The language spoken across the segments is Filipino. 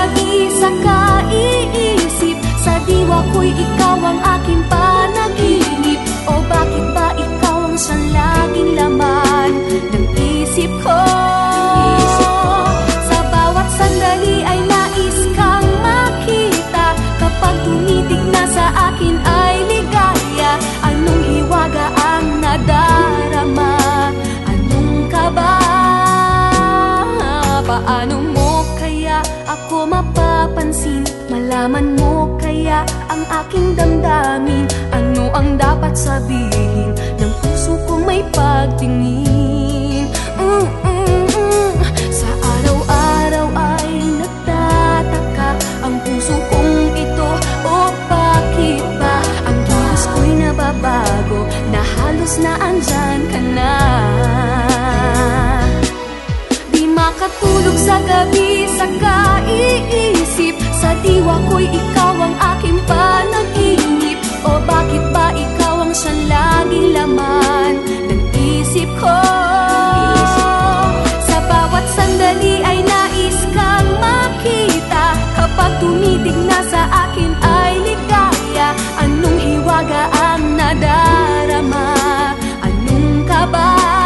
gabi sa kaiisip, sa diwa ko'y ikaw ang aking panaginip. O bakit ba ikaw ang siyang laging laman ng isip ko? Sa bawat sandali ay nais kang makita, kapag tumitig na sa akin ay ligaya. Anong hiwaga ang nadarama? Anong kaba? Paano mo kaya ako mapapansin? Malaman mo kaya ang aking damdamin? Ano ang dapat sabihin ng puso kong may pagtingin? Sa araw-araw ay nagtataka ang puso kong ito. O bakit ba ang kilos ko'y nababago, na halos na andyan ka na? Di makatulog sa gabi sa kaiisip, sa diwa ko'y ikaw ang aking panaginip. O bakit ba ikaw ang siyang laging laman ng isip ko? Sa bawat sandali ay nais kang makita, kapag tumitig na sa akin ay ligaya. Anong hiwaga ang nadarama? Anong kaba?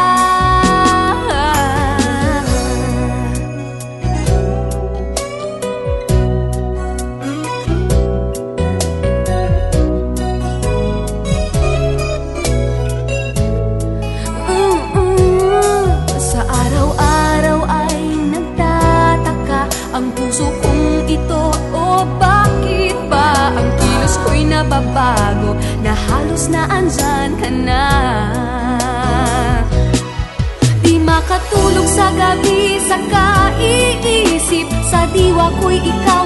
Ang puso kong ito, o bakit ba ang kilos ko'y nababago, na halos na andyan ka na? Di makatulog sa gabi sa kaiisip, sa diwa ko'y ikaw